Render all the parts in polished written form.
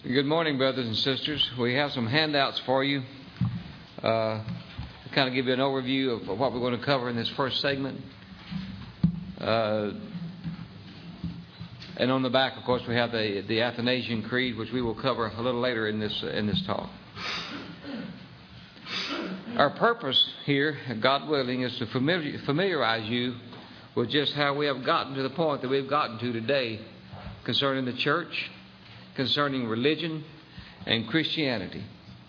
Good morning, brothers and sisters. We have some handouts for you to kind of give you an overview of what we're going to cover in this first segment. And on the back, of course, we have the Athanasian Creed, which we will cover a little later in this talk. Our purpose here, God willing, is to familiarize you with just how we have gotten to the point that we've gotten to today concerning the church, concerning religion and Christianity.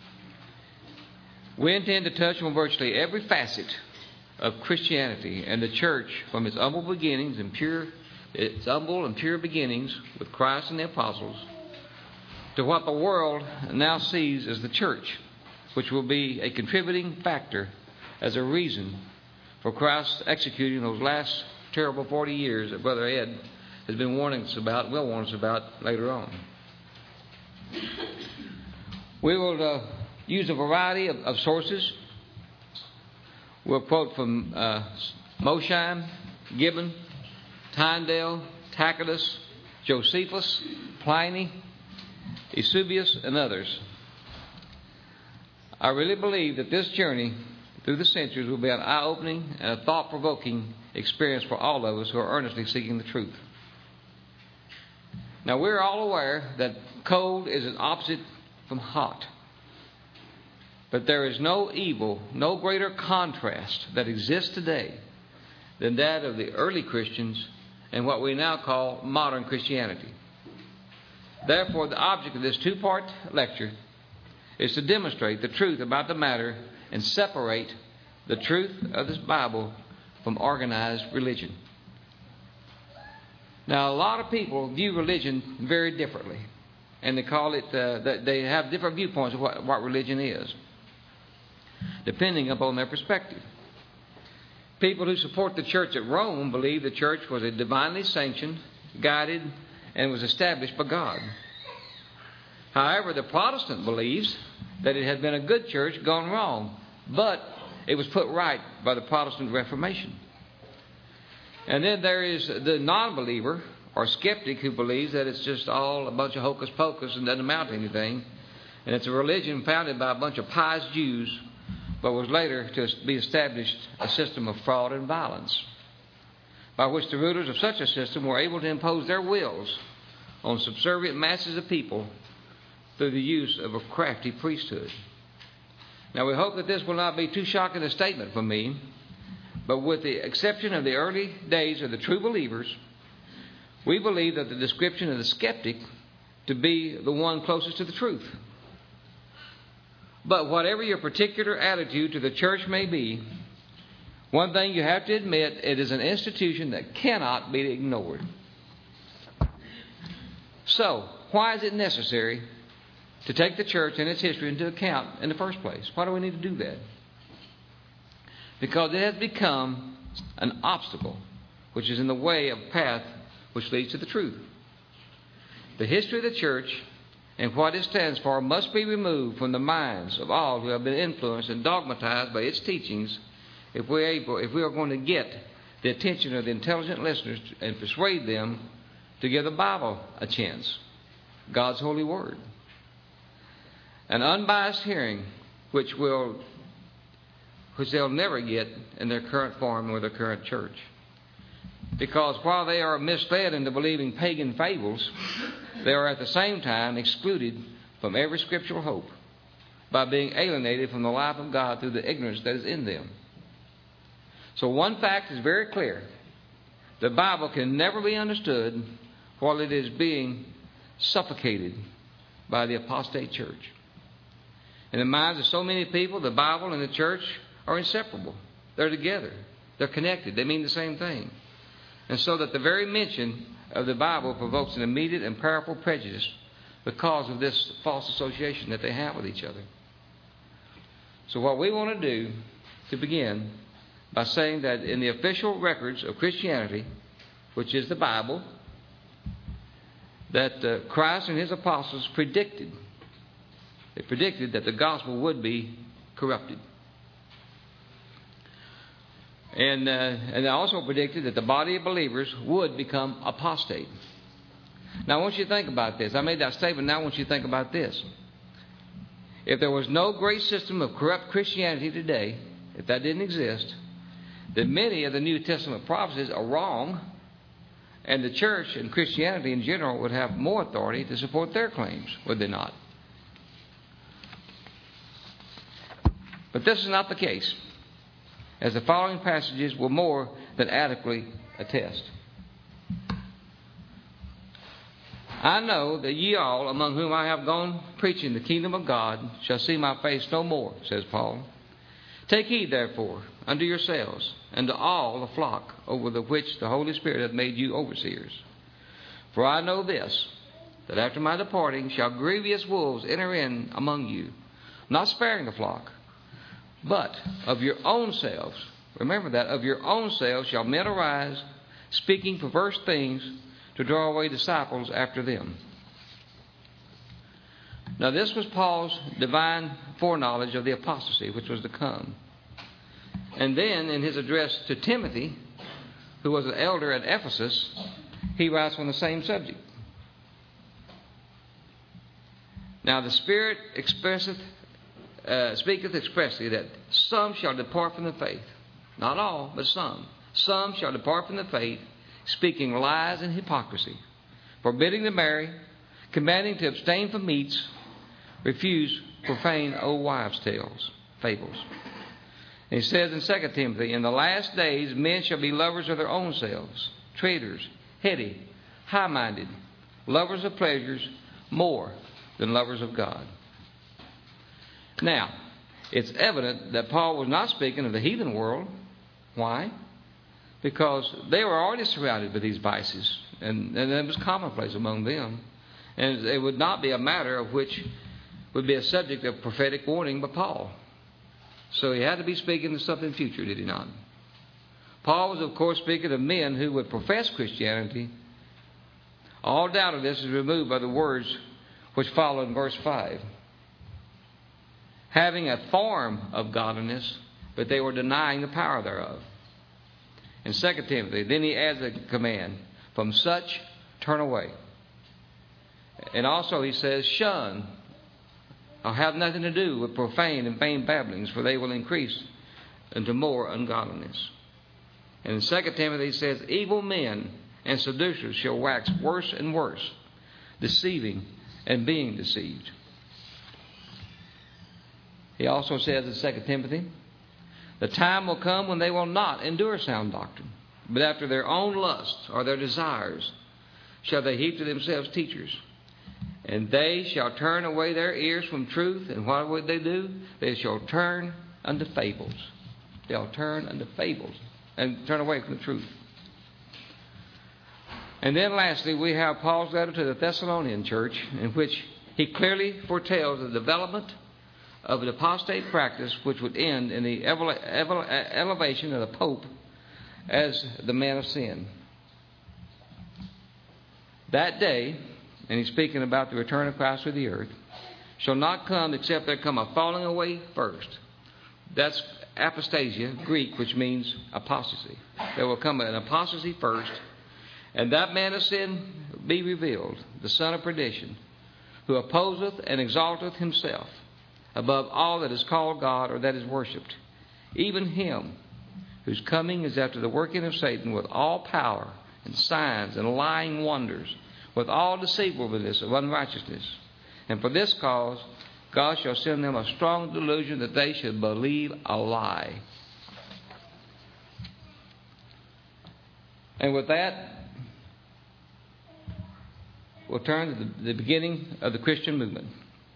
We intend to touch on virtually every facet of Christianity and the church from its humble and pure beginnings with Christ and the apostles to what the world now sees as the church, which will be a contributing factor as a reason for Christ executing those last terrible 40 years that Brother Ed has been warning us about, will warn us about later on. We will use a variety of sources. We'll quote from Mosheim, Gibbon, Tyndale, Tacitus, Josephus, Pliny, Eusebius, and others. I really believe that this journey through the centuries will be an eye-opening and a thought-provoking experience for all of us who are earnestly seeking the truth. Now, we're all aware that cold is an opposite from hot. But there is no evil, no greater contrast that exists today than that of the early Christians and what we now call modern Christianity. Therefore, the object of this two-part lecture is to demonstrate the truth about the matter and separate the truth of this Bible from organized religion. Now, a lot of people view religion very differently, and they call it, they have different viewpoints of what religion is, depending upon their perspective. People who support the church at Rome believe the church was a divinely sanctioned, guided, and was established by God. However, the Protestant believes that it had been a good church gone wrong, but it was put right by the Protestant Reformation. And then there is the non-believer or skeptic who believes that it's just all a bunch of hocus pocus and doesn't amount to anything. And it's a religion founded by a bunch of pious Jews, but was later to be established a system of fraud and violence, by which the rulers of such a system were able to impose their wills on subservient masses of people through the use of a crafty priesthood. Now, we hope that this will not be too shocking a statement from me, but with the exception of the early days of the true believers, we believe that the description of the skeptic to be the one closest to the truth. But whatever your particular attitude to the church may be, one thing you have to admit, it is an institution that cannot be ignored. So, why is it necessary to take the church and its history into account in the first place? Why do we need to do that? Because it has become an obstacle which is in the way of a path which leads to the truth. The history of the church and what it stands for must be removed from the minds of all who have been influenced and dogmatized by its teachings if we are going to get the attention of the intelligent listeners and persuade them to give the Bible a chance, God's holy word. An unbiased hearing which they'll never get in their current form or their current church. Because while they are misled into believing pagan fables, they are at the same time excluded from every scriptural hope by being alienated from the life of God through the ignorance that is in them. So one fact is very clear. The Bible can never be understood while it is being suffocated by the apostate church. In the minds of so many people, the Bible and the church are inseparable. They're together. They're connected. They mean the same thing. And so that the very mention of the Bible provokes an immediate and powerful prejudice because of this false association that they have with each other. So what we want to do to begin by saying that in the official records of Christianity, which is the Bible, that Christ and his apostles predicted that the gospel would be corrupted. And they also predicted that the body of believers would become apostate. Now I want you to think about this. I made that statement. Now I want you to think about this. If there was no great system of corrupt Christianity today, if that didn't exist, then many of the New Testament prophecies are wrong, and the church and Christianity in general would have more authority to support their claims, would they not? But this is not the case, as the following passages will more than adequately attest. I know that ye all, among whom I have gone preaching the kingdom of God, shall see my face no more, says Paul. Take heed, therefore, unto yourselves, and to all the flock over the which the Holy Spirit hath made you overseers. For I know this, that after my departing shall grievous wolves enter in among you, not sparing the flock. But of your own selves, remember that, of your own selves shall men arise, speaking perverse things, to draw away disciples after them. Now this was Paul's divine foreknowledge of the apostasy which was to come. And then in his address to Timothy, who was an elder at Ephesus, he writes on the same subject. Now the Spirit speaketh expressly that some shall depart from the faith. Not all, but some. Some shall depart from the faith, speaking lies and hypocrisy, forbidding to marry, commanding to abstain from meats, refuse profane old wives' tales, fables. And he says in 2 Timothy, in the last days men shall be lovers of their own selves, traitors, heady, high-minded, lovers of pleasures more than lovers of God. Now, it's evident that Paul was not speaking of the heathen world. Why? Because they were already surrounded by these vices, and it was commonplace among them. And it would not be a matter of which would be a subject of prophetic warning by Paul. So he had to be speaking of something future, did he not? Paul was, of course, speaking of men who would profess Christianity. All doubt of this is removed by the words which follow in verse 5. Having a form of godliness, but they were denying the power thereof. In 2 Timothy, then he adds a command, from such turn away. And also he says, shun, or have nothing to do with profane and vain babblings, for they will increase into more ungodliness. And in 2 Timothy he says, evil men and seducers shall wax worse and worse, deceiving and being deceived. He also says in 2 Timothy, the time will come when they will not endure sound doctrine, but after their own lusts or their desires shall they heap to themselves teachers. And they shall turn away their ears from truth, and what would they do? They shall turn unto fables. They'll turn unto fables and turn away from the truth. And then lastly, we have Paul's letter to the Thessalonian church, in which he clearly foretells the development of an apostate practice which would end in the elevation of the Pope as the man of sin. That day, and he's speaking about the return of Christ to the earth, shall not come except there come a falling away first. That's apostasia, Greek, which means apostasy. There will come an apostasy first, and that man of sin be revealed, the son of perdition, who opposeth and exalteth himself above all that is called God or that is worshipped, even him whose coming is after the working of Satan with all power and signs and lying wonders, with all deceivableness of unrighteousness. And for this cause God shall send them a strong delusion that they should believe a lie. And with that, we'll turn to the beginning of the Christian movement.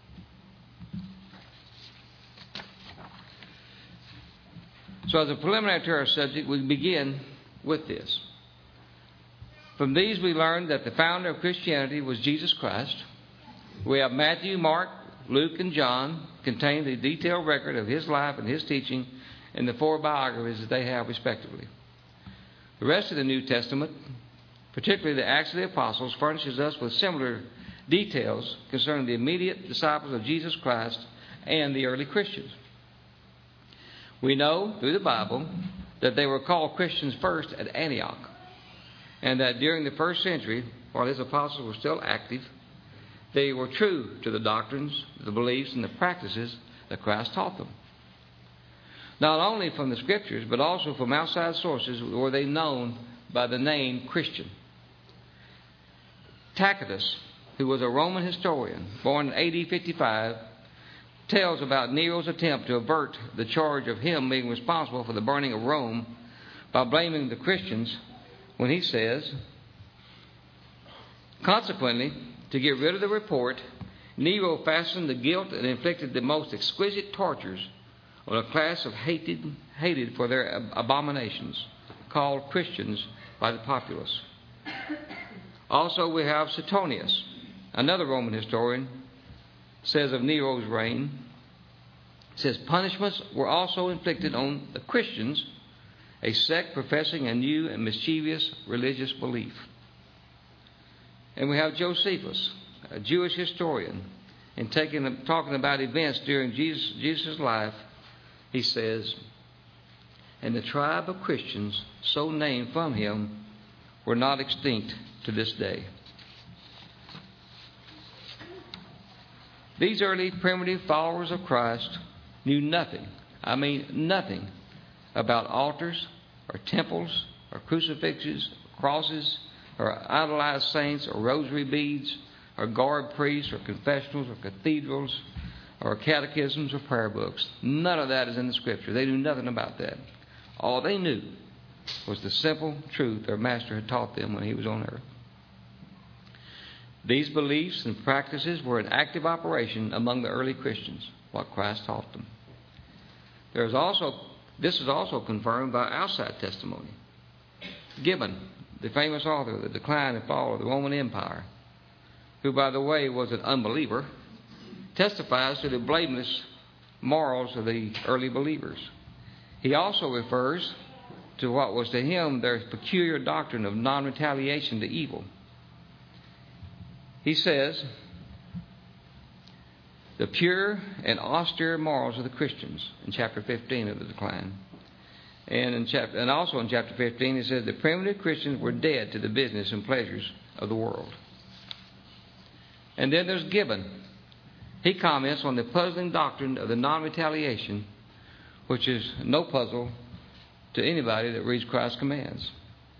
So as a preliminary to our subject, we begin with this. From these we learn that the founder of Christianity was Jesus Christ. We have Matthew, Mark, Luke, and John contain the detailed record of his life and his teaching in the four biographies that they have respectively. The rest of the New Testament, particularly the Acts of the Apostles, furnishes us with similar details concerning the immediate disciples of Jesus Christ and the early Christians. We know through the Bible that they were called Christians first at Antioch, and that during the first century while his apostles were still active, they were true to the doctrines, the beliefs, and the practices that Christ taught them. Not only from the Scriptures, but also from outside sources were they known by the name Christian. Tacitus, who was a Roman historian, born in AD 55, tells about Nero's attempt to avert the charge of him being responsible for the burning of Rome by blaming the Christians when he says, consequently, to get rid of the report, Nero fastened the guilt and inflicted the most exquisite tortures on a class of hated for their abominations, called Christians by the populace. Also, we have Suetonius, another Roman historian, says of Nero's reign, says punishments were also inflicted on the Christians, a sect professing a new and mischievous religious belief. And we have Josephus, a Jewish historian, and talking about events during Jesus' life, he says, and the tribe of Christians so named from him were not extinct to this day. These early primitive followers of Christ knew nothing, nothing about altars or temples or crucifixes, crosses, or idolized saints or rosary beads or garbed priests or confessionals or cathedrals or catechisms or prayer books. None of that is in the Scripture. They knew nothing about that. All they knew was the simple truth their Master had taught them when he was on earth. These beliefs and practices were in active operation among the early Christians, what Christ taught them. This is also confirmed by outside testimony. Gibbon, the famous author of The Decline and Fall of the Roman Empire, who, by the way, was an unbeliever, testifies to the blameless morals of the early believers. He also refers to what was to him their peculiar doctrine of non-retaliation to evil. He says, the pure and austere morals of the Christians, in chapter 15 of The Decline. And also in chapter 15, he says, the primitive Christians were dead to the business and pleasures of the world. And then there's Gibbon. He comments on the puzzling doctrine of the non-retaliation, which is no puzzle to anybody that reads Christ's commands.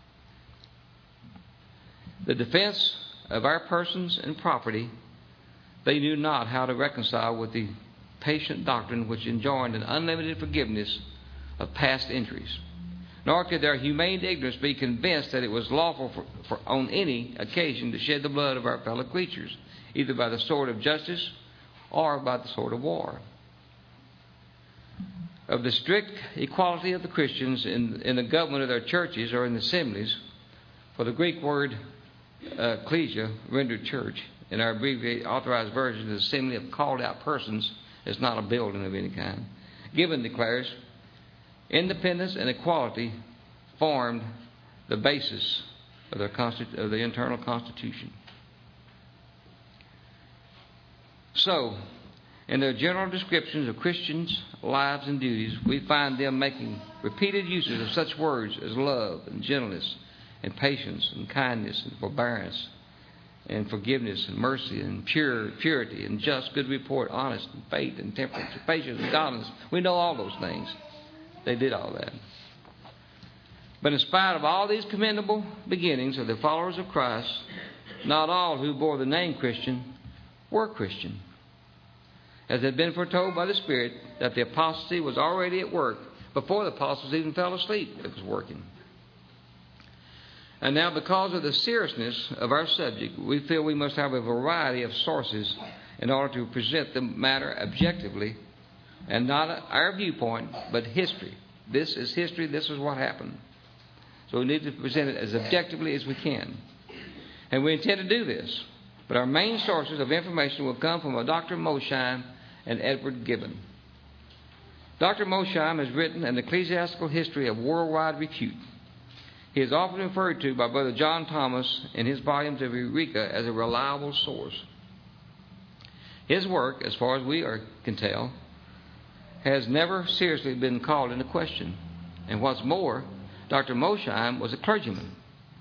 The defense of our persons and property, they knew not how to reconcile with the patient doctrine which enjoined an unlimited forgiveness of past injuries. Nor could their humane ignorance be convinced that it was lawful for on any occasion to shed the blood of our fellow creatures, either by the sword of justice or by the sword of war. Of the strict equality of the Christians in the government of their churches or in the assemblies, for the Greek word ecclesia, rendered church, in our abbreviated authorized version, the assembly of called out persons, is not a building of any kind. Gibbon declares, independence and equality formed the basis of the internal constitution. So, in their general descriptions of Christians' lives and duties, we find them making repeated uses of such words as love and gentleness and patience and kindness and forbearance and forgiveness and mercy and purity and just good report, honest and faith and temperance and patience and godliness. We know all those things. They did all that. But in spite of all these commendable beginnings of the followers of Christ, not all who bore the name Christian were Christian, as had been foretold by the Spirit that the apostasy was already at work before the apostles even fell asleep. It was working. And now, because of the seriousness of our subject, we feel we must have a variety of sources in order to present the matter objectively, and not our viewpoint, but history. This is history. This is what happened. So we need to present it as objectively as we can. And we intend to do this. But our main sources of information will come from Dr. Mosheim and Edward Gibbon. Dr. Mosheim has written an ecclesiastical history of worldwide repute. He is often referred to by Brother John Thomas in his volumes of Eureka as a reliable source. His work, as far as we can tell, has never seriously been called into question. And what's more, Dr. Mosheim was a clergyman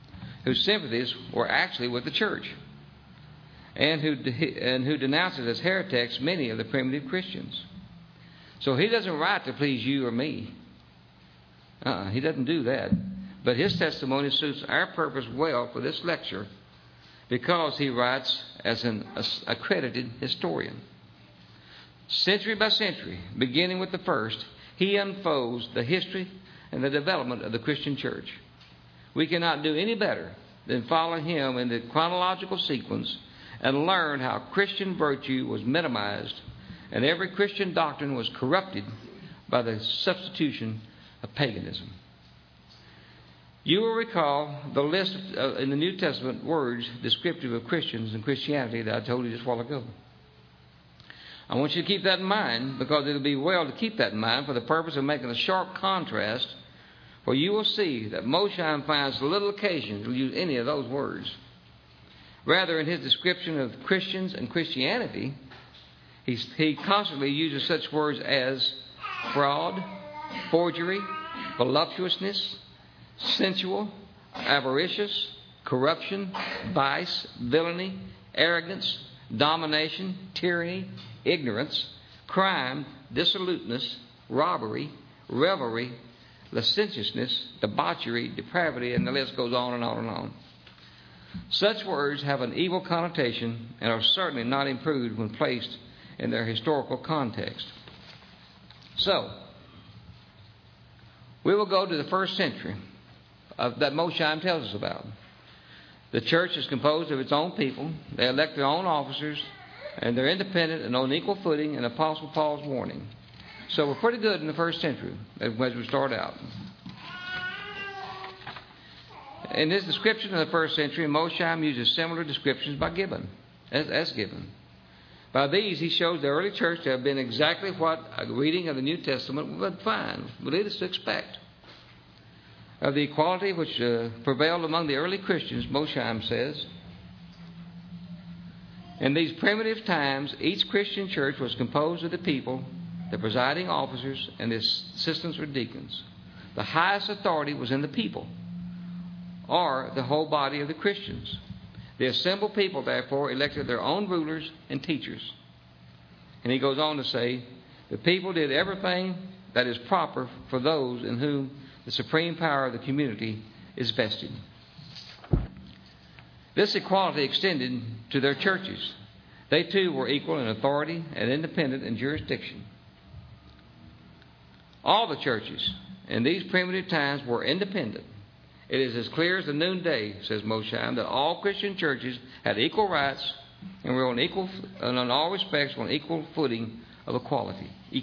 whose sympathies were actually with the church, and who denounces as heretics many of the primitive Christians. So he doesn't write to please you or me. He doesn't do that. But his testimony suits our purpose well for this lecture because he writes as an accredited historian. Century by century, beginning with the first, he unfolds the history and the development of the Christian church. We cannot do any better than follow him in the chronological sequence and learn how Christian virtue was minimized and every Christian doctrine was corrupted by the substitution of paganism. You will recall the list in the New Testament words descriptive of Christians and Christianity that I told you just a while ago. I want you to keep that in mind because it will be well to keep that in mind for the purpose of making a sharp contrast, for you will see that Mosheim finds little occasion to use any of those words. Rather, in his description of Christians and Christianity, he constantly uses such words as fraud, forgery, voluptuousness, sensual, avaricious, corruption, vice, villainy, arrogance, domination, tyranny, ignorance, crime, dissoluteness, robbery, revelry, licentiousness, debauchery, depravity, and the list goes on and on and on. Such words have an evil connotation and are certainly not improved when placed in their historical context. So, we will go to the first century that Mosheim tells us about. The church is composed of its own people. They elect their own officers, and they're independent and on equal footing in Apostle Paul's warning. So we're pretty good in the first century as we start out. In his description of the first century, Mosheim uses similar descriptions by Gibbon, as Gibbon. By these, he shows the early church to have been exactly what a reading of the New Testament would lead us to expect. Of the equality which prevailed among the early Christians, Mosheim says, in these primitive times, each Christian church was composed of the people, the presiding officers, and the assistants or deacons. The highest authority was in the people, or the whole body of the Christians. The assembled people, therefore, elected their own rulers and teachers. And he goes on to say, the people did everything that is proper for those in whom the supreme power of the community is vested. This equality extended to their churches. They too were equal in authority and independent in jurisdiction. All the churches in these primitive times were independent. It is as clear as the noonday, says Mosheim, that all Christian churches had equal rights and were on all respects on equal footing of equality.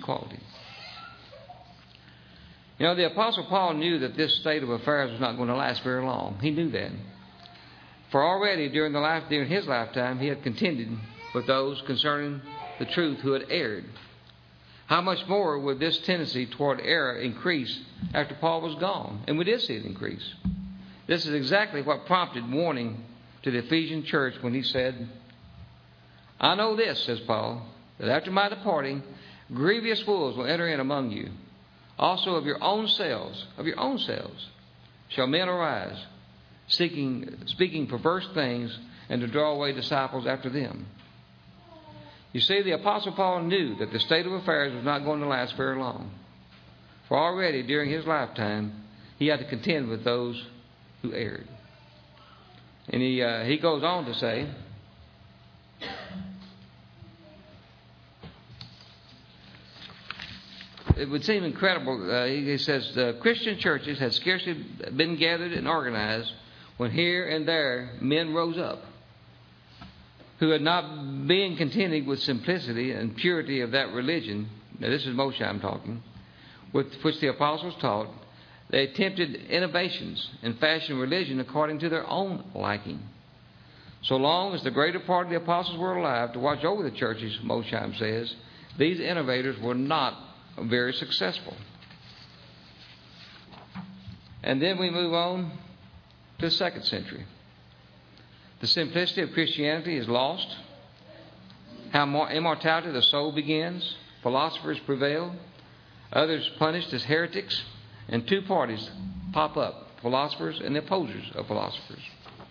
You know, the Apostle Paul knew that this state of affairs was not going to last very long. He knew that. For already during his lifetime, he had contended with those concerning the truth who had erred. How much more would this tendency toward error increase after Paul was gone? And we did see it increase. This is exactly what prompted warning to the Ephesian church when he said, I know this, says Paul, that after my departing, grievous fools will enter in among you. Also of your own selves, shall men arise, speaking perverse things, and to draw away disciples after them. You see, the Apostle Paul knew that the state of affairs was not going to last very long. For already during his lifetime, he had to contend with those who erred. And he goes on to say, it would seem incredible. He says, Christian churches had scarcely been gathered and organized when here and there men rose up who had not been contented with simplicity and purity of that religion. Now, this is Mosheim talking, with which the apostles taught. They attempted innovations and fashioned religion according to their own liking. So long as the greater part of the apostles were alive to watch over the churches, Mosheim says, these innovators were not very successful. And then we move on to the second century. The simplicity of Christianity is lost. How immortality of the soul begins. Philosophers prevail. Others punished as heretics. And two parties pop up, philosophers and the opposers of philosophers.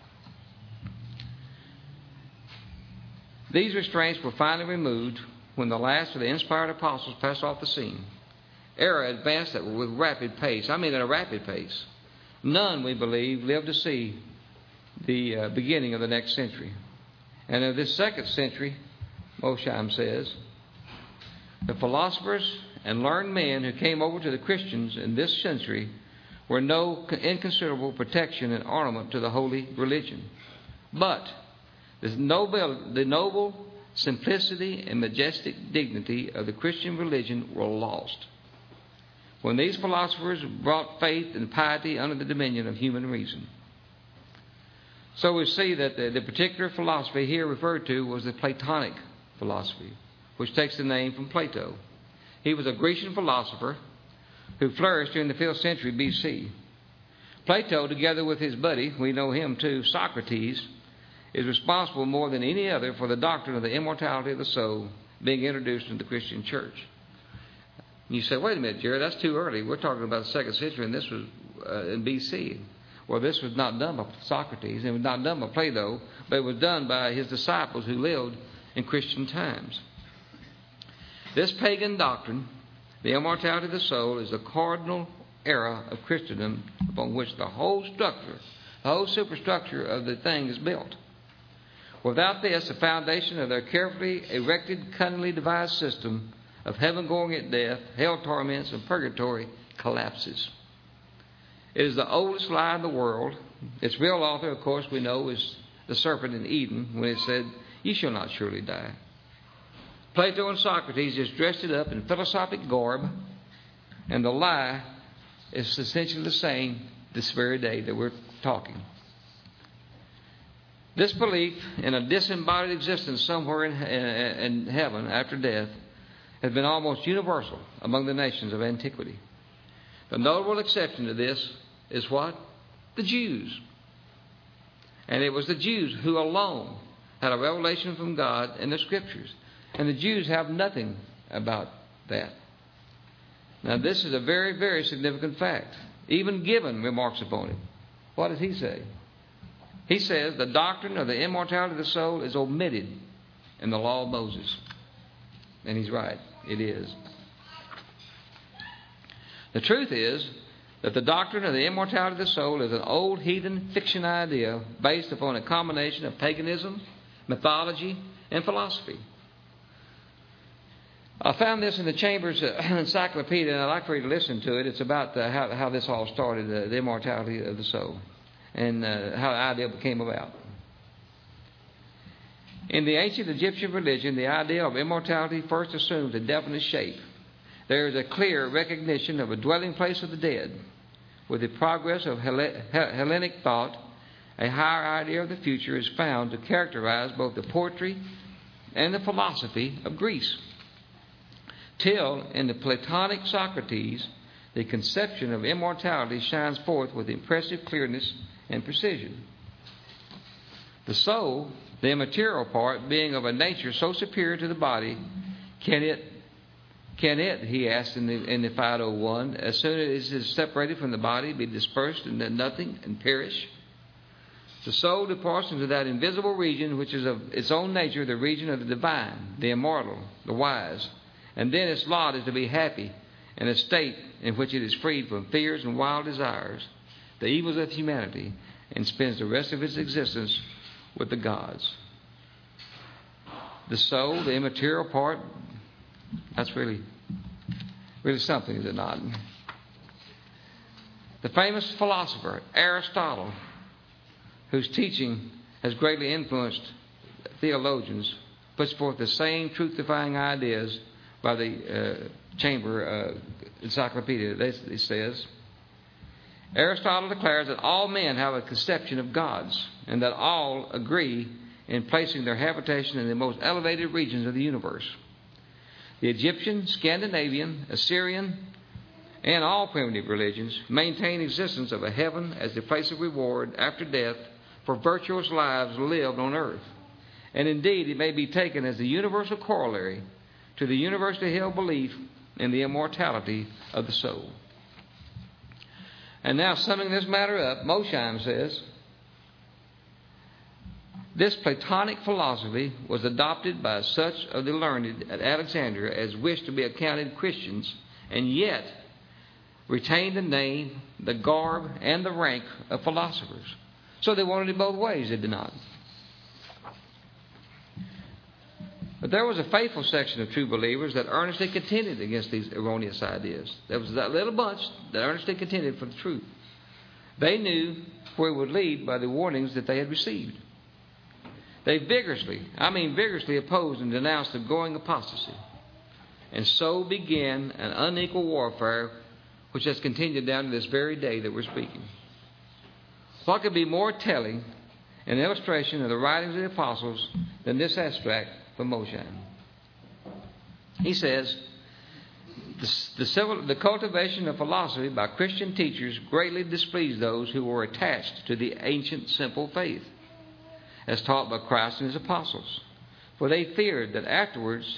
These restraints were finally removed when the last of the inspired apostles passed off the scene. Error advanced with rapid pace. I mean, at a rapid pace. None, we believe, lived to see the beginning of the next century. And in this second century, Mosheim says, the philosophers and learned men who came over to the Christians in this century were no inconsiderable protection and ornament to the holy religion. But the noble simplicity and majestic dignity of the Christian religion were lost when these philosophers brought faith and piety under the dominion of human reason. So we see that the particular philosophy here referred to was the Platonic philosophy, which takes the name from Plato. He was a Grecian philosopher who flourished during the 5th century B.C. Plato, together with his buddy, we know him too, Socrates, is responsible more than any other for the doctrine of the immortality of the soul being introduced into the Christian church. And you say, wait a minute, Jared, that's too early. We're talking about the 2nd century, and this was in B.C. Well, this was not done by Socrates, and it was not done by Plato, but it was done by his disciples who lived in Christian times. This pagan doctrine, the immortality of the soul, is the cardinal error of Christendom upon which the whole structure, the whole superstructure of the thing is built. Without this, the foundation of their carefully erected, cunningly devised system of heaven going at death, hell torments, and purgatory collapses. It is the oldest lie in the world. Its real author, of course, we know is the serpent in Eden when it said, "You shall not surely die." Plato and Socrates just dressed it up in philosophic garb, and the lie is essentially the same this very day that we're talking. This belief in a disembodied existence somewhere in heaven after death has been almost universal among the nations of antiquity. The notable exception to this is what? The Jews. And it was the Jews who alone had a revelation from God in the Scriptures. And the Jews have nothing about that. Now, this is a very, very significant fact. Even Gibbon remarks upon it. What does he say? He says the doctrine of the immortality of the soul is omitted in the law of Moses. And he's right. It is. The truth is that the doctrine of the immortality of the soul is an old heathen fiction idea based upon a combination of paganism, mythology, and philosophy. I found this in the Chambers Encyclopedia, and I'd like for you to listen to it. It's about how this all started, the immortality of the soul, and how the idea came about. In the ancient Egyptian religion, the idea of immortality first assumes a definite shape. There is a clear recognition of a dwelling place of the dead. With the progress of Hellenic thought, a higher idea of the future is found to characterize both the poetry and the philosophy of Greece. Till, in the Platonic Socrates, the conception of immortality shines forth with impressive clearness and precision. The soul, the immaterial part, being of a nature so superior to the body, can it, he asked in the 501, as soon as it is separated from the body, be dispersed into nothing and perish? The soul departs into that invisible region which is of its own nature the region of the divine, the immortal, the wise. And then its lot is to be happy in a state in which it is freed from fears and wild desires, the evils of humanity, and spends the rest of its existence with the gods. The soul, the immaterial part, that's really something, is it not? The famous philosopher Aristotle, whose teaching has greatly influenced theologians, puts forth the same truth-defying ideas by the Chamber Encyclopedia. It says, Aristotle declares that all men have a conception of gods, and that all agree in placing their habitation in the most elevated regions of the universe. The Egyptian, Scandinavian, Assyrian, and all primitive religions maintain existence of a heaven as the place of reward after death for virtuous lives lived on earth. And indeed, it may be taken as the universal corollary to the universally held belief in the immortality of the soul. And now, summing this matter up, Mosheim says, This Platonic philosophy was adopted by such of the learned at Alexandria as wished to be accounted Christians, and yet retained the name, the garb, and the rank of philosophers. So they wanted it both ways, they did not. But there was a faithful section of true believers that earnestly contended against these erroneous ideas. There was that little bunch that earnestly contended for the truth. They knew where it would lead by the warnings that they had received. They vigorously opposed and denounced the growing apostasy. And so began an unequal warfare which has continued down to this very day that we're speaking. What could be more telling an illustration of the writings of the apostles than this extract from Mosheim? He says, the cultivation of philosophy by Christian teachers greatly displeased those who were attached to the ancient simple faith, as taught by Christ and his apostles. For they feared what afterwards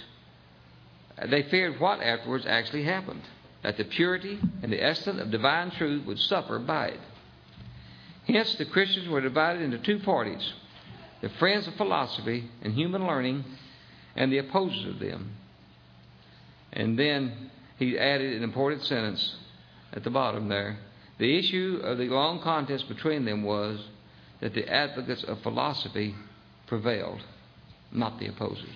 actually happened, that the purity and the essence of divine truth would suffer by it. Hence, the Christians were divided into two parties: the friends of philosophy and human learning, and the opposers of them. And then he added an important sentence at the bottom there. The issue of the long contest between them was that the advocates of philosophy prevailed, not the opposers.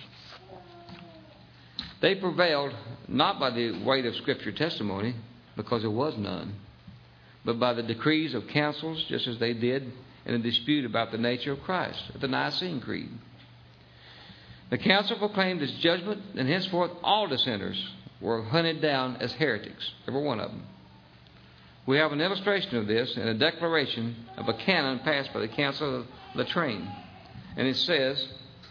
They prevailed not by the weight of Scripture testimony, because there was none, but by the decrees of councils, just as they did in a dispute about the nature of Christ at the Nicene Creed. The council proclaimed its judgment, and henceforth all dissenters were hunted down as heretics, every one of them. We have an illustration of this in a declaration of a canon passed by the Council of Latrine. And it says,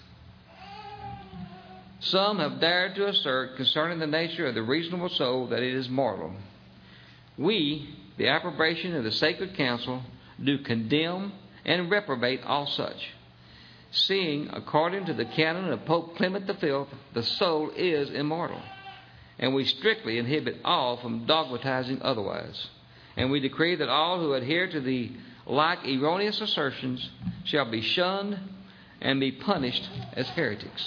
"Some have dared to assert concerning the nature of the reasonable soul that it is mortal. We, the approbation of the Sacred Council, do condemn and reprobate all such, seeing, according to the canon of Pope Clement V, the soul is immortal, and we strictly inhibit all from dogmatizing otherwise. And we decree that all who adhere to the like erroneous assertions shall be shunned and be punished as heretics."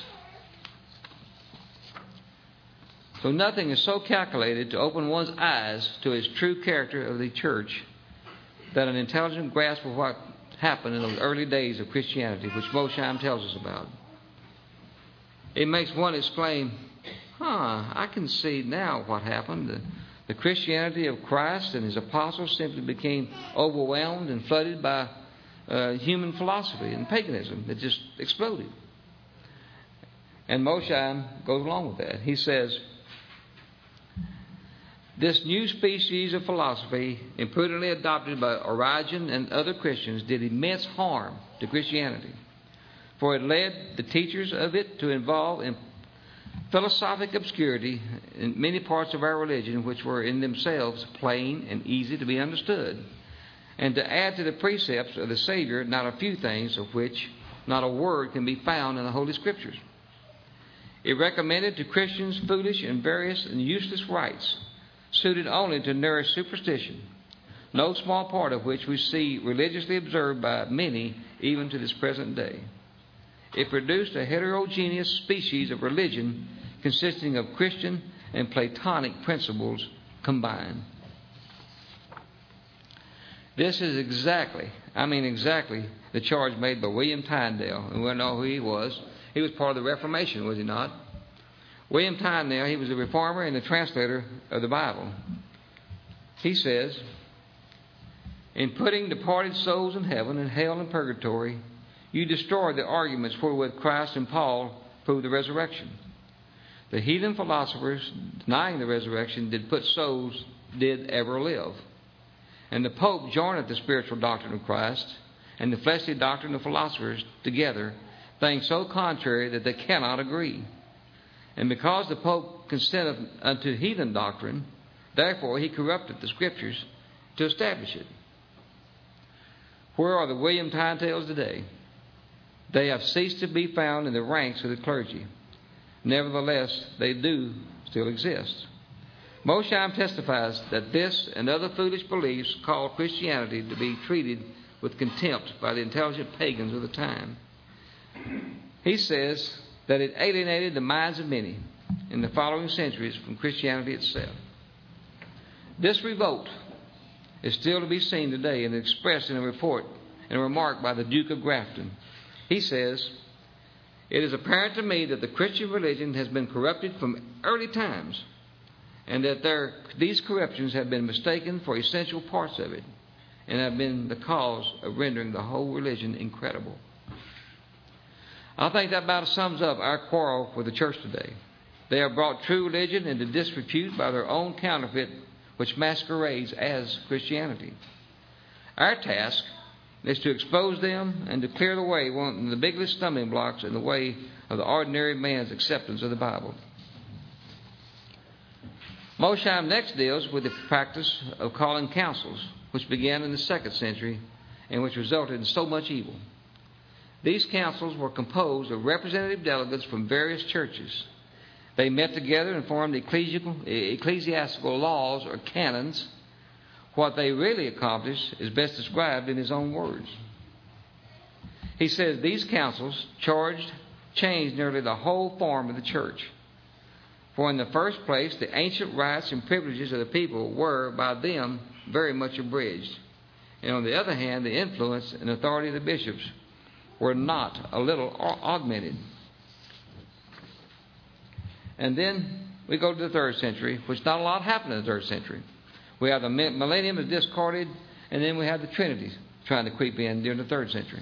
So nothing is so calculated to open one's eyes to its true character of the church than an intelligent grasp of what happened in those early days of Christianity, which Mosheim tells us about. It makes one exclaim, I can see now what happened. The Christianity of Christ and his apostles simply became overwhelmed and flooded by human philosophy and paganism that just exploded. And Mosheim goes along with that. He says, this new species of philosophy, imprudently adopted by Origen and other Christians, did immense harm to Christianity, for it led the teachers of it to involve in philosophic obscurity in many parts of our religion which were in themselves plain and easy to be understood, and to add to the precepts of the Savior not a few things of which not a word can be found in the Holy Scriptures. It recommended to Christians foolish and various and useless rites, suited only to nourish superstition, no small part of which we see religiously observed by many even to this present day. It produced a heterogeneous species of religion consisting of Christian and Platonic principles combined. This is exactly the charge made by William Tyndale. And we know who he was. He was part of the Reformation, was he not? William Tyndale, he was a reformer and the translator of the Bible. He says, in putting departed souls in heaven and hell and purgatory, you destroy the arguments wherewith Christ and Paul proved the resurrection. The heathen philosophers, denying the resurrection, did ever live. And the Pope joineth the spiritual doctrine of Christ and the fleshly doctrine of philosophers together, things so contrary that they cannot agree. And because the Pope consenteth unto heathen doctrine, therefore he corrupteth the Scriptures to establish it. Where are the William Tyndales today? They have ceased to be found in the ranks of the clergy. Nevertheless, they do still exist. Mosheim testifies that this and other foolish beliefs called Christianity to be treated with contempt by the intelligent pagans of the time. He says that it alienated the minds of many in the following centuries from Christianity itself. This revolt is still to be seen today and expressed in a report and a remark by the Duke of Grafton. He says, "It is apparent to me that the Christian religion has been corrupted from early times, and that these corruptions have been mistaken for essential parts of it, and have been the cause of rendering the whole religion incredible." I think that about sums up our quarrel with the church today. They have brought true religion into disrepute by their own counterfeit, which masquerades as Christianity. Our task is to expose them and to clear the way, one of the biggest stumbling blocks in the way of the ordinary man's acceptance of the Bible. Mosheim next deals with the practice of calling councils, which began in the 2nd century and which resulted in so much evil. These councils were composed of representative delegates from various churches. They met together and formed ecclesiastical laws or canons. What they really accomplished is best described in his own words. He says these councils changed nearly the whole form of the church. For in the first place, the ancient rights and privileges of the people were, by them, very much abridged. And on the other hand, the influence and authority of the bishops were not a little augmented. And then we go to the 3rd century, which not a lot happened in the 3rd century. We have the millennium is discarded, and then we have the Trinity trying to creep in during the 3rd century.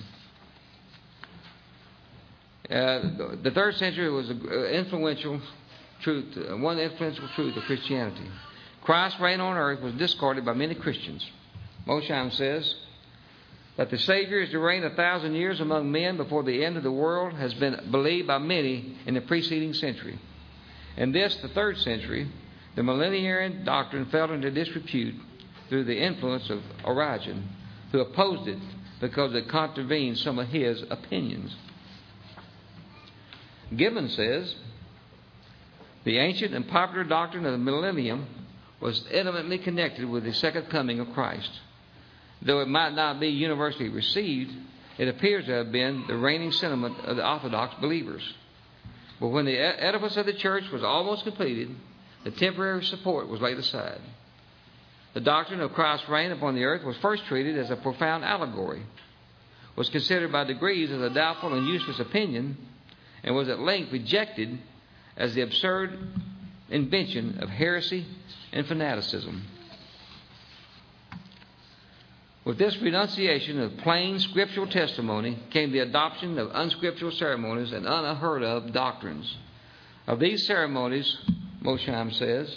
The 3rd century was one influential truth of Christianity. Christ's reign on earth was discarded by many Christians. Mosheim says that the Savior is to reign 1,000 years among men before the end of the world has been believed by many in the preceding century. In this, the 3rd century, the millenarian doctrine fell into disrepute through the influence of Origen, who opposed it because it contravened some of his opinions. Gibbon says, the ancient and popular doctrine of the millennium was intimately connected with the second coming of Christ. Though it might not be universally received, it appears to have been the reigning sentiment of the Orthodox believers. But when the edifice of the church was almost completed, the temporary support was laid aside. The doctrine of Christ's reign upon the earth was first treated as a profound allegory, was considered by degrees as a doubtful and useless opinion, and was at length rejected as the absurd invention of heresy and fanaticism. With this renunciation of plain scriptural testimony came the adoption of unscriptural ceremonies and unheard of doctrines. Of these ceremonies, Mosheim says,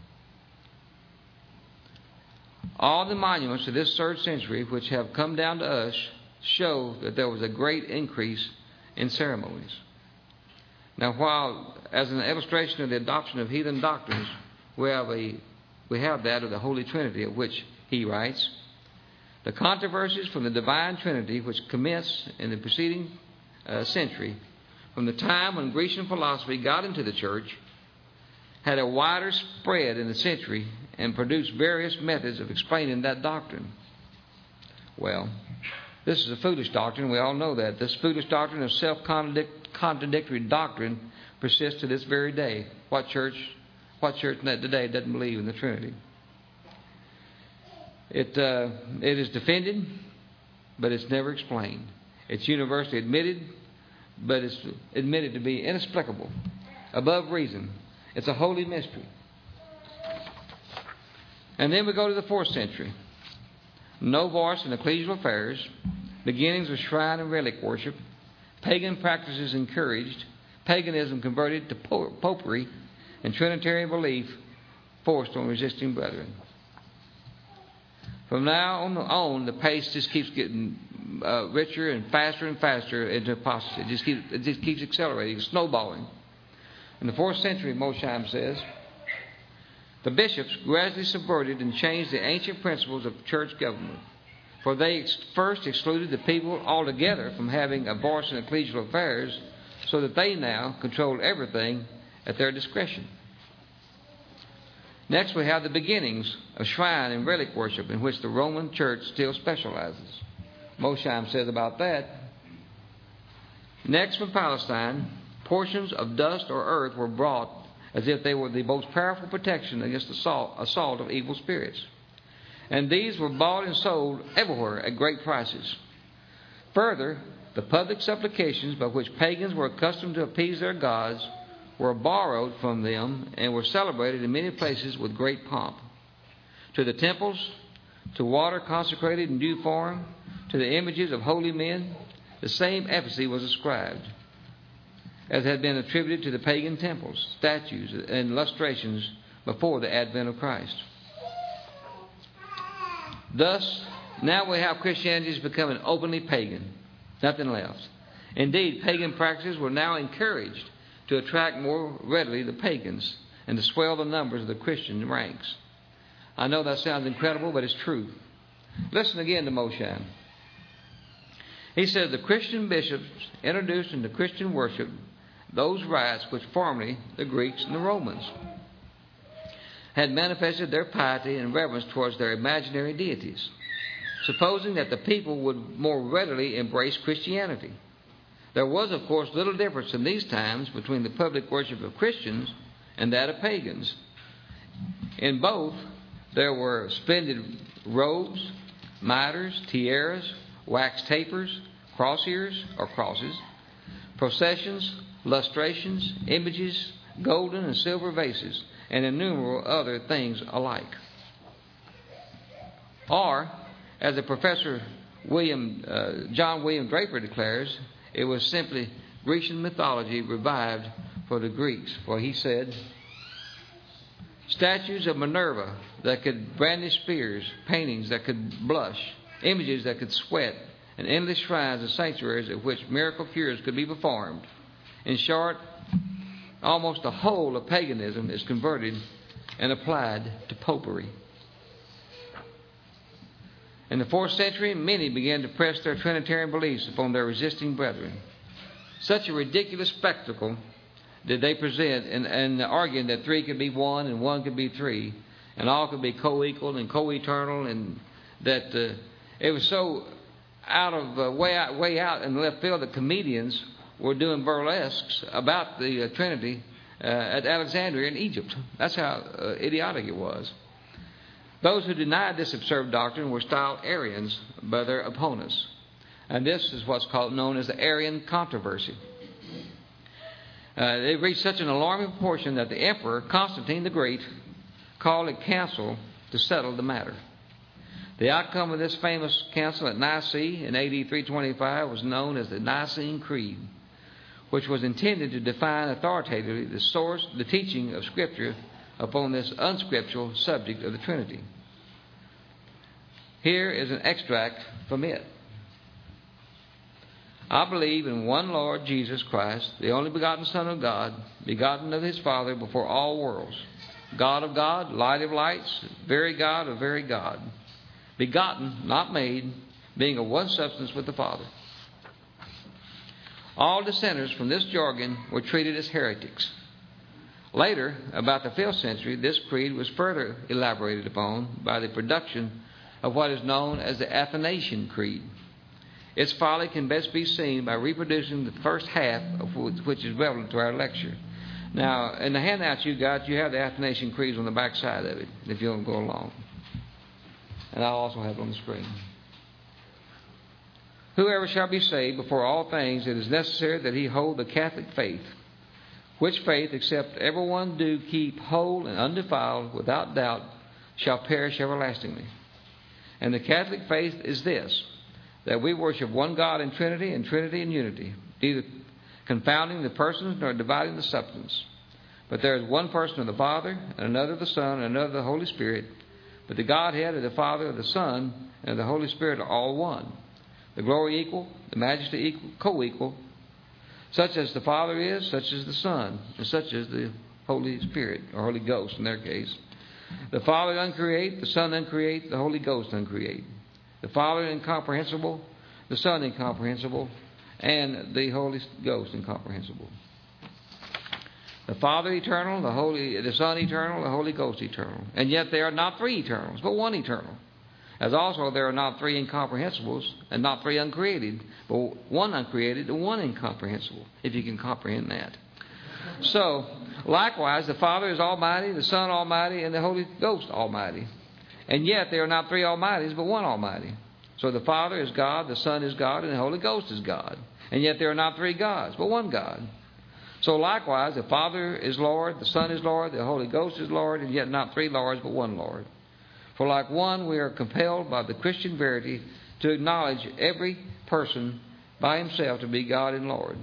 all the monuments of this 3rd century which have come down to us show that there was a great increase in ceremonies. Now, while as an illustration of the adoption of heathen doctrines, we have that of the Holy Trinity, of which he writes, the controversies from the divine Trinity, which commenced in the preceding century, from the time when Grecian philosophy got into the church, had a wider spread in the century and produced various methods of explaining that doctrine. Well, this is a foolish doctrine. We all know that. This foolish doctrine of self-contradictory doctrine persists to this very day. What church today doesn't believe in the Trinity? It is defended, but it's never explained. It's universally admitted, but it's admitted to be inexplicable, above reason. It's a holy mystery. And then we go to the 4th century. No voice in ecclesial affairs, beginnings of shrine and relic worship, pagan practices encouraged, paganism converted to popery, and Trinitarian belief forced on resisting brethren. From now on, the pace just keeps getting richer and faster into apostasy. It just keeps accelerating, snowballing. In the 4th century, Mosheim says, the bishops gradually subverted and changed the ancient principles of church government. For they first excluded the people altogether from having a voice in ecclesial affairs, so that they now controlled everything at their discretion. Next, we have the beginnings of shrine and relic worship, in which the Roman Church still specializes. Mosheim says about that, Next, from Palestine, portions of dust or earth were brought as if they were the most powerful protection against the assault of evil spirits. And these were bought and sold everywhere at great prices. Further, the public supplications by which pagans were accustomed to appease their gods were borrowed from them and were celebrated in many places with great pomp. To the temples, to water consecrated in due form, to the images of holy men, the same efficacy was ascribed as had been attributed to the pagan temples, statues, and illustrations before the advent of Christ. Thus, now we have Christianity becoming openly pagan. Nothing left. Indeed, pagan practices were now encouraged to attract more readily the pagans and to swell the numbers of the Christian ranks. I know that sounds incredible, but it's true. Listen again to Moshe. He says the Christian bishops introduced into Christian worship those rites which formerly the Greeks and the Romans had manifested their piety and reverence towards their imaginary deities, supposing that the people would more readily embrace Christianity. There was, of course, little difference in these times between the public worship of Christians and that of pagans. In both, there were splendid robes, mitres, tiaras, wax tapers, cross ears or crosses, processions, lustrations, images, golden and silver vases, and innumerable other things alike. Or, as the Professor John William Draper declares, it was simply Grecian mythology revived for the Greeks. For he said, statues of Minerva that could brandish spears, paintings that could blush, images that could sweat, and endless shrines and sanctuaries at which miracle cures could be performed. In short, almost the whole of paganism is converted and applied to popery. In the 4th century, many began to press their Trinitarian beliefs upon their resisting brethren. Such a ridiculous spectacle did they present in arguing that three could be one and one could be three, and all could be co-equal and co-eternal, and that it was so way out in the left field that comedians were doing burlesques about the Trinity at Alexandria in Egypt. That's how idiotic it was. Those who denied this absurd doctrine were styled Arians by their opponents. And this is what's known as the Arian controversy. They reached such an alarming proportion that the Emperor, Constantine the Great, called a council to settle the matter. The outcome of this famous council at Nicaea in AD 325 was known as the Nicene Creed, which was intended to define authoritatively the source, the teaching of Scripture upon this unscriptural subject of the Trinity. Here is an extract from it. I believe in one Lord Jesus Christ, the only begotten Son of God, begotten of His Father before all worlds, God of God, light of lights, very God of very God, begotten, not made, being of one substance with the Father. All dissenters from this jargon were treated as heretics. Later, about the 5th century, this creed was further elaborated upon by the production of what is known as the Athanasian Creed. Its folly can best be seen by reproducing the first half of which is relevant to our lecture. Now, in the handouts you got, you have the Athanasian Creed on the back side of it, if you'll go along. And I'll also have it on the screen. Whoever shall be saved before all things, it is necessary that he hold the Catholic faith, which faith, except everyone do keep whole and undefiled, without doubt, shall perish everlastingly. And the Catholic faith is this, that we worship one God in Trinity and Trinity in unity, neither confounding the persons nor dividing the substance. But there is one person of the Father, and another of the Son, and another of the Holy Spirit. But the Godhead of the Father, of the Son, and of the Holy Spirit are all one. The glory equal, the majesty equal, co-equal. Such as the Father is, such is the Son, and such is the Holy Spirit, or Holy Ghost in their case. The Father uncreate, the Son uncreate, the Holy Ghost uncreate. The Father incomprehensible, the Son incomprehensible, and the Holy Ghost incomprehensible. The Father eternal, the Son eternal, the Holy Ghost eternal. And yet they are not three eternals, but one eternal. As also there are not three incomprehensibles and not three uncreated, but one uncreated and one incomprehensible, if you can comprehend that. So, likewise, the Father is Almighty, the Son Almighty, and the Holy Ghost Almighty. And yet there are not three Almighties, but one Almighty. So the Father is God, the Son is God, and the Holy Ghost is God. And yet there are not three gods, but one God. So likewise, the Father is Lord, the Son is Lord, the Holy Ghost is Lord, and yet not three Lords, but one Lord. For like one, we are compelled by the Christian verity to acknowledge every person by himself to be God and Lord.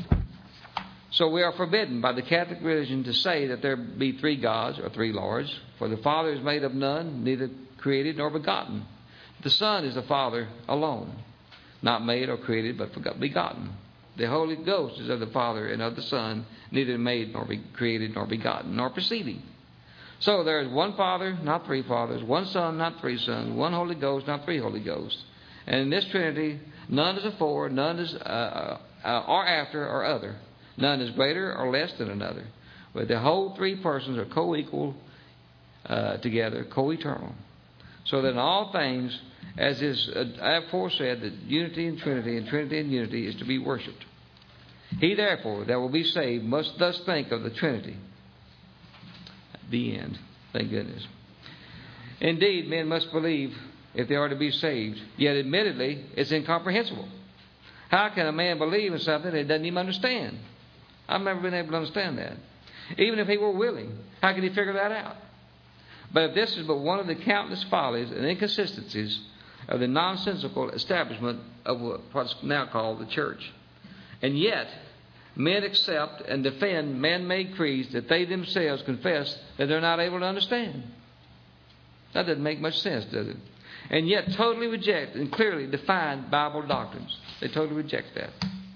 So we are forbidden by the Catholic religion to say that there be three gods or three Lords, for the Father is made of none, neither created nor begotten. The Son is the Father alone, not made or created, but begotten. The Holy Ghost is of the Father and of the Son, neither made nor created nor begotten, nor proceeding. So there is one Father, not three fathers, one Son, not three sons, one Holy Ghost, not three Holy Ghosts. And in this Trinity, none is afore, none is or after or other. None is greater or less than another. But the whole three persons are co-equal together, co-eternal. So that in all things, as is aforesaid, that unity and Trinity and unity is to be worshipped. He therefore that will be saved must thus think of the Trinity. The end. Thank goodness. Indeed, men must believe if they are to be saved. Yet admittedly, it's incomprehensible. How can a man believe in something that he doesn't even understand? I've never been able to understand that. Even if he were willing, how can he figure that out? But if this is but one of the countless follies and inconsistencies of the nonsensical establishment of what's now called the church, and yet men accept and defend man-made creeds that they themselves confess that they're not able to understand. That doesn't make much sense, does it? And yet totally reject and clearly define Bible doctrines. They totally reject that.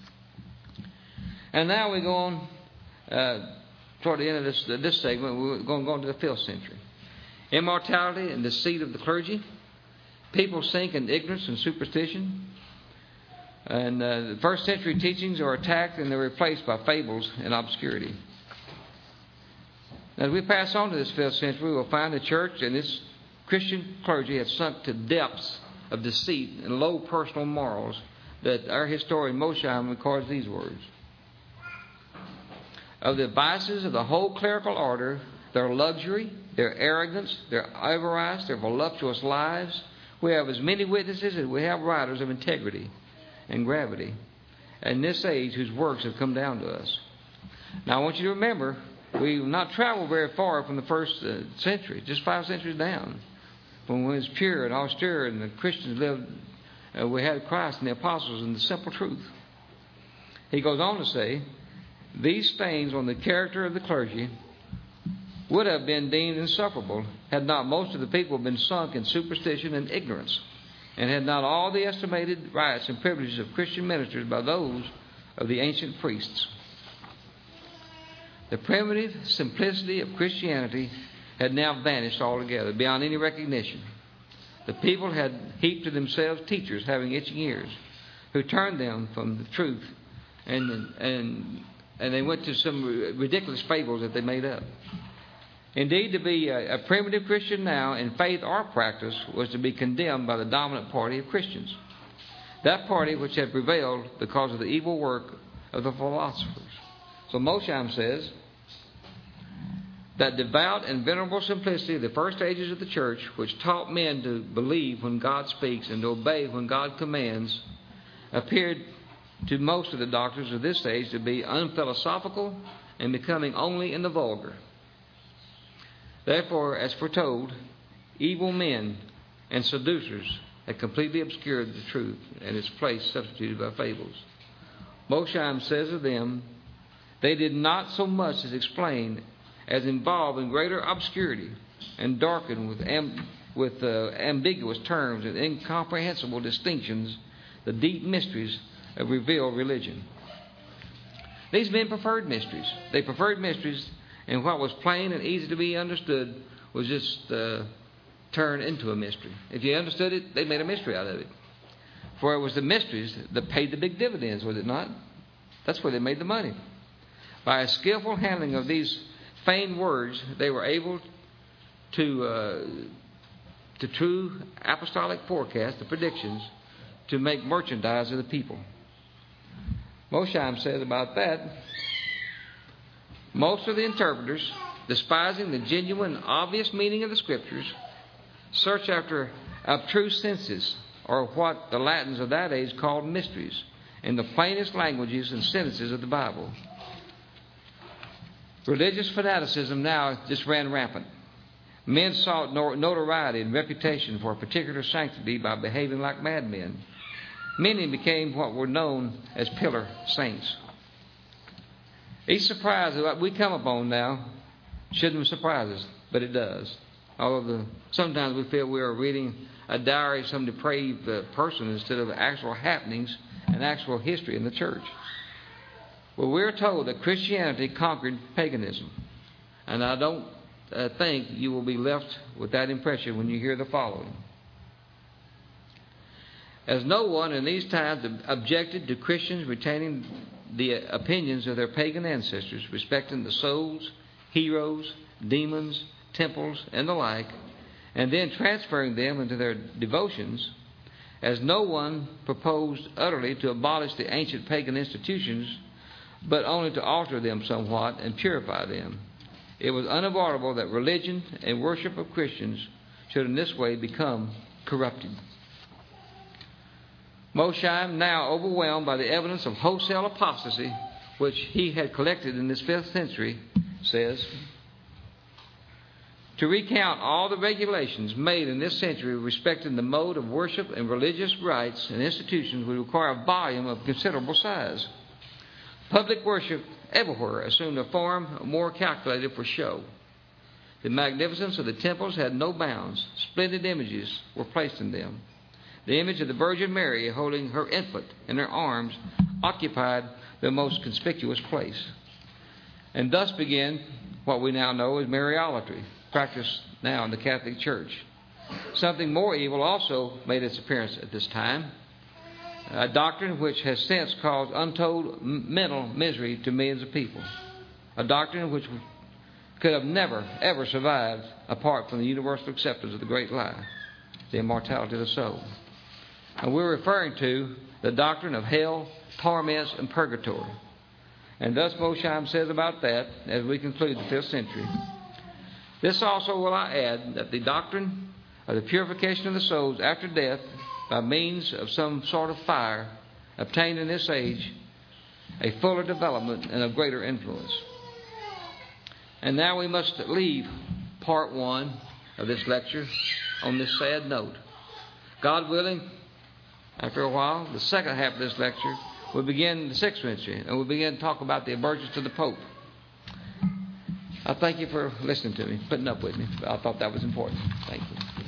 And now we go on toward the end of this segment. We're going to go into the 5th century. Immortality and deceit of the clergy. People sink in ignorance and superstition. And the 1st century teachings are attacked and they're replaced by fables and obscurity. As we pass on to this 5th century, we'll find the church and its Christian clergy have sunk to depths of deceit and low personal morals that our historian Mosheim records these words. Of the vices of the whole clerical order, their luxury, their arrogance, their avarice, their voluptuous lives, we have as many witnesses as we have writers of integrity and gravity in this age whose works have come down to us. Now I want you to remember, we've not traveled very far from the 1st century, just 5 centuries down, when it was pure and austere and the Christians lived, we had Christ and the apostles and the simple truth. He goes on to say, these stains on the character of the clergy would have been deemed insufferable had not most of the people been sunk in superstition and ignorance, and had not all the estimated rights and privileges of Christian ministers by those of the ancient priests. The primitive simplicity of Christianity had now vanished altogether, beyond any recognition. The people had heaped to themselves teachers having itching ears, who turned them from the truth, and they went to some ridiculous fables that they made up. Indeed, to be a primitive Christian now in faith or practice was to be condemned by the dominant party of Christians. That party which had prevailed because of the evil work of the philosophers. So Mosheim says that devout and venerable simplicity of the first ages of the church, which taught men to believe when God speaks and to obey when God commands, appeared to most of the doctors of this age to be unphilosophical and becoming only in the vulgar. Therefore, as foretold, evil men and seducers had completely obscured the truth and its place substituted by fables. Mosheim says of them, they did not so much as explain as involve in greater obscurity and darken with ambiguous terms and incomprehensible distinctions the deep mysteries of revealed religion. These men preferred mysteries. They preferred mysteries, and what was plain and easy to be understood was just turned into a mystery. If you understood it, they made a mystery out of it. For it was the mysteries that paid the big dividends, was it not? That's where they made the money. By a skillful handling of these feigned words, they were able to to true apostolic forecasts, the predictions, to make merchandise of the people. Mosheim says about that, most of the interpreters, despising the genuine, obvious meaning of the Scriptures, search after abstruse senses, or what the Latins of that age called mysteries, in the plainest languages and sentences of the Bible. Religious fanaticism now just ran rampant. Men sought notoriety and reputation for a particular sanctity by behaving like madmen. Many became what were known as pillar saints. Each surprise that we come upon now shouldn't surprise us, but it does. Although sometimes we feel we are reading a diary of some depraved person instead of actual happenings and actual history in the church. Well, we're told that Christianity conquered paganism. And I don't think you will be left with that impression when you hear the following. As no one in these times objected to Christians retaining the opinions of their pagan ancestors respecting the souls, heroes, demons, temples, and the like, and then transferring them into their devotions, as no one proposed utterly to abolish the ancient pagan institutions, but only to alter them somewhat and purify them, it was unavoidable that religion and worship of Christians should in this way become corrupted. Mosheim, now overwhelmed by the evidence of wholesale apostasy, which he had collected in this 5th century, says, to recount all the regulations made in this century respecting the mode of worship and religious rites and institutions would require a volume of considerable size. Public worship everywhere assumed a form more calculated for show. The magnificence of the temples had no bounds. Splendid images were placed in them. The image of the Virgin Mary holding her infant in her arms occupied the most conspicuous place. And thus began what we now know as Mariolatry, practiced now in the Catholic Church. Something more evil also made its appearance at this time, a doctrine which has since caused untold mental misery to millions of people, a doctrine which could have never, ever survived apart from the universal acceptance of the great lie, the immortality of the soul. And we're referring to the doctrine of hell, torments, and purgatory. And thus Mosheim says about that as we conclude the 5th century. This also will I add, that the doctrine of the purification of the souls after death by means of some sort of fire obtained in this age a fuller development and of greater influence. And now we must leave part 1 of this lecture on this sad note. God willing, after a while, the second half of this lecture will begin the 6th century, and we'll begin to talk about the emergence of the Pope. I thank you for listening to me, putting up with me. I thought that was important. Thank you.